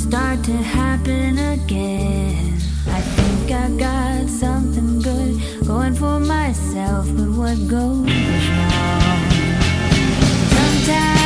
start to happen again. I think I got something good going for myself, but what goes wrong? Sometimes